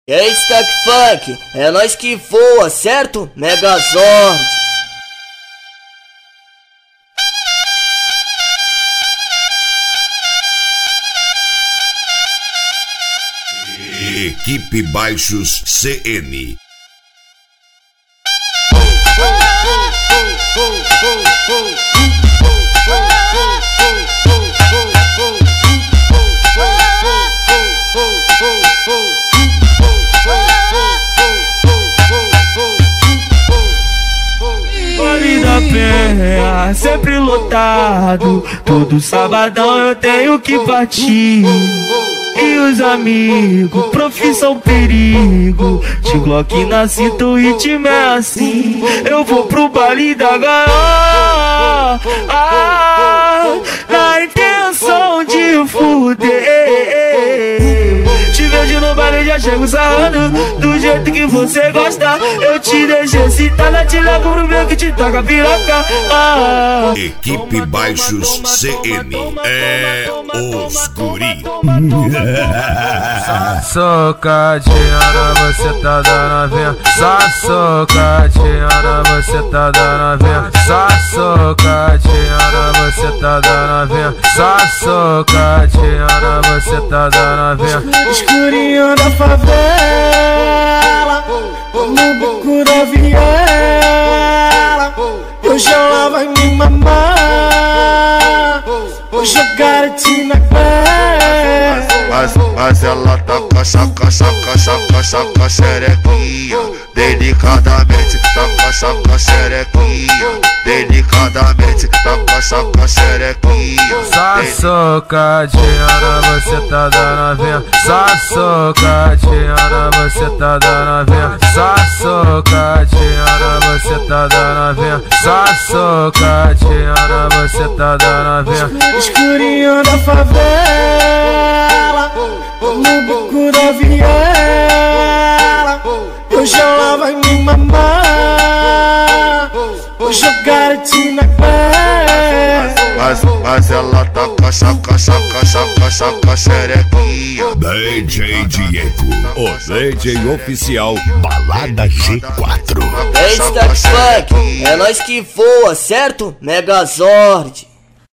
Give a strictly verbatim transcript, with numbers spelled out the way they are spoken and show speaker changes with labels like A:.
A: E aí, Stack Funk, é nós que voa, certo? Megazord.
B: Equipe Baixos C N.
C: Vale da Penha, sempre lotado. Todo sabadão eu tenho que partir. E os amigos, profissão perigo. De Glock na cinta, o ritmo é assim. Eu vou pro baile da gaiola, ah, na intenção de fuder. Te vejo no baile, já chego sarrando do jeito que você gosta. Eu te deixo excitada, te levo pro meu que te toca piroca, ah.
B: Equipe Baixos C N é os guri.
D: Socadinha, você tá dando a ver. Socadinha, você tá dando a ver. Socadinha, você tá dando a ver. Socadinha, você tá dando a ver.
C: Escurinho da favela, no bico da viela. Hoje ela vai me mamar, vou jogar te na cara.
E: Mas, mas ela tá cachaca, chaca, chaca, chaca, xerequinha. Delicadamente tá cachaca, xerequinha. Delicadamente tá cachaca, xerequinha.
D: Socadinha, você tá dando a ver. Socadinha, você tá dando a ver. Socadinha, você tá dando a ver. Socadinha, você tá dando a ver.
C: Escurinho da favela, no bico da viela. Hoje ela vai me mamar, vou jogar te na cara.
E: Mas, mas ela tá cachaca, chaca, chaca, chaca, xerequinha.
B: D J Diego, o D J oficial Balada G quatro.
A: E aí, Stack Funk, é nós que voa, certo? Megazord.